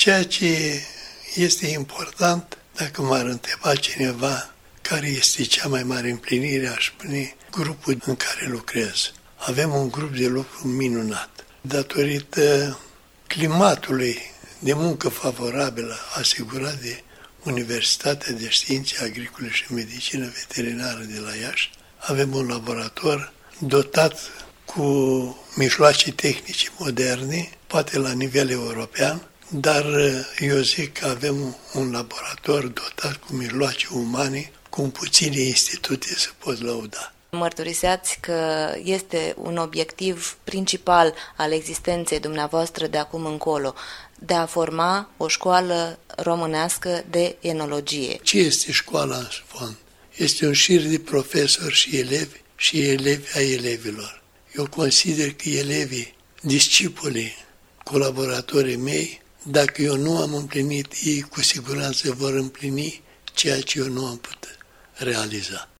Ceea ce este important, dacă m-ar întreba cineva care este cea mai mare împlinire, aș spune grupul în care lucrez. Avem un grup de lucru minunat. Datorită climatului de muncă favorabilă asigurat de Universitatea de Științe Agricole și Medicină Veterinară de la Iași, avem un laborator dotat cu mijloace tehnice moderne, poate la nivel european, dar eu zic că avem un laborator dotat cu mijloace umane, cum puține institute se pot lăuda. Mărturiseați că este un obiectiv principal al existenței dumneavoastră de acum încolo, de a forma o școală românească de enologie. Ce este școala în fond? Este un șir de profesori și elevi ai elevilor. Eu consider că elevii, discipolii, colaboratorii mei, dacă eu nu am împlinit, ei cu siguranță vor împlini ceea ce eu nu am putut realiza.